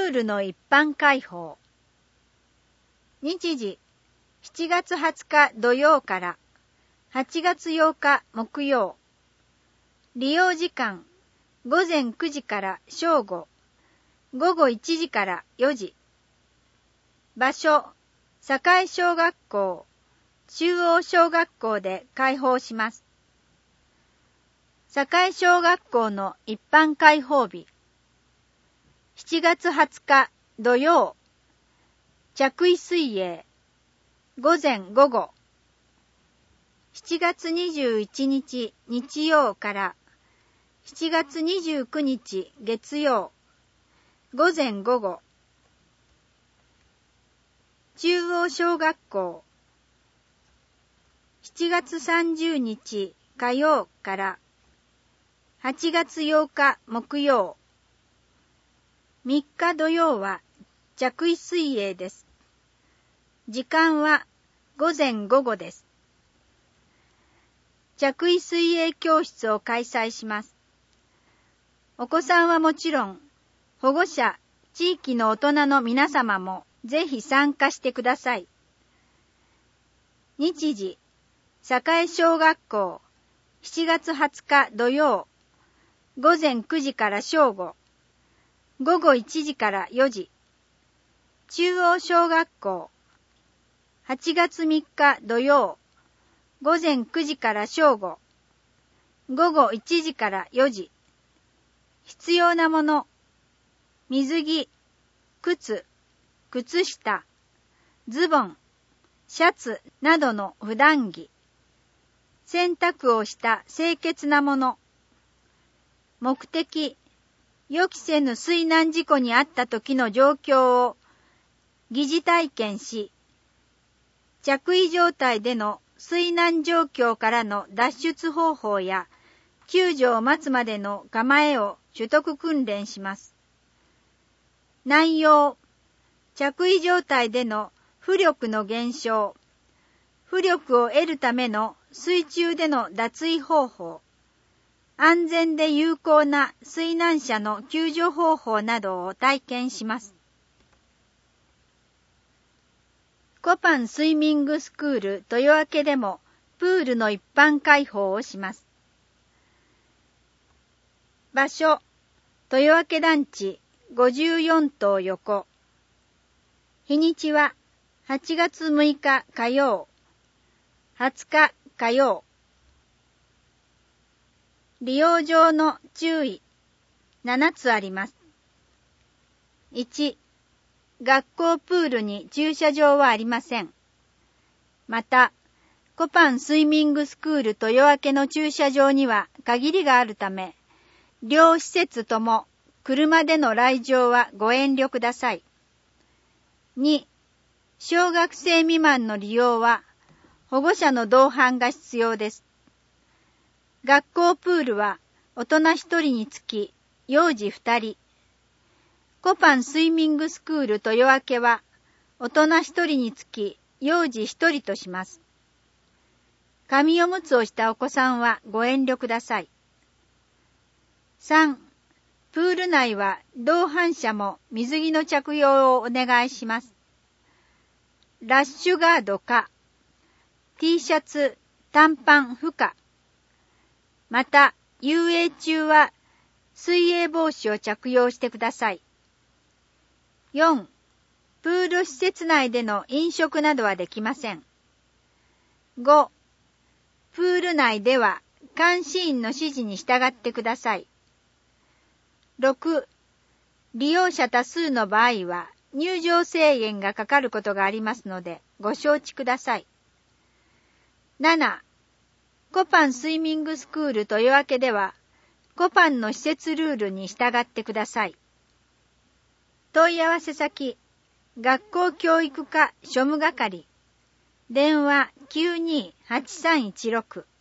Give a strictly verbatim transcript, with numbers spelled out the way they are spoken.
ールの一般開放。日時、しちがつはつか土曜からはちがつようか木曜。利用時間、ごぜんくじから正午、ごごいちじからよじ。場所、栄小学校、中央小学校で開放します。栄小学校の一般開放日。しちがつはつか土曜、着衣水泳、午前午後。しちがつにじゅういちにち日曜からしちがつにじゅうくにち月曜、午前午後。中央小学校、しちがつさんじゅうにち火曜からはちがつようか木曜。みっか土曜は着衣水泳です。時間は午前午後です。着衣水泳教室を開催します。お子さんはもちろん、保護者、地域の大人の皆様もぜひ参加してください。日時、栄小学校、しちがつはつか土曜、ごぜんくじから正午、ごごいちじからよじ。中央小学校、はちがつみっか土曜、ごぜんくじから正午、ごごいちじからよじ。必要なもの、水着、靴、靴下、ズボン、シャツなどの普段着。洗濯をした清潔なもの。目的、予期せぬ水難事故に遭った時の状況を疑似体験し、着衣状態での水難状況からの脱出方法や救助を待つまでの構えを取得訓練します。内容、着衣状態での浮力の減少、浮力を得るための水中での脱衣方法、安全で有効な水難者の救助方法などを体験します。コパンスイミングスクール豊明でもプールの一般開放をします。場所、豊明団地ごじゅうよんとう横。日にちははちがつむいか火曜、はつか火曜。利用上の注意、ななつあります。いち、学校プールに駐車場はありません。また、コパンスイミングスクール豊明の駐車場には限りがあるため、両施設とも車での来場はご遠慮ください。に、小学生未満の利用は保護者の同伴が必要です。学校プールは大人ひとりにつき幼児ふたり。コパンスイミングスクール豊明は大人ひとりにつき幼児ひとりとします。紙おむつをしたお子さんはご遠慮ください。さん、プール内は同伴者も水着の着用をお願いします。ラッシュガードか T シャツ、短パン不可。また、遊泳中は水泳帽子を着用してください。よん、プール施設内での飲食などはできません。ご、プール内では監視員の指示に従ってください。ろく、利用者多数の場合は入場制限がかかることがありますのでご承知ください。なな、コパンスイミングスクール豊明では、コパンの施設ルールに従ってください。問い合わせ先、学校教育課庶務係、電話 きゅうにーはちさんいちろく。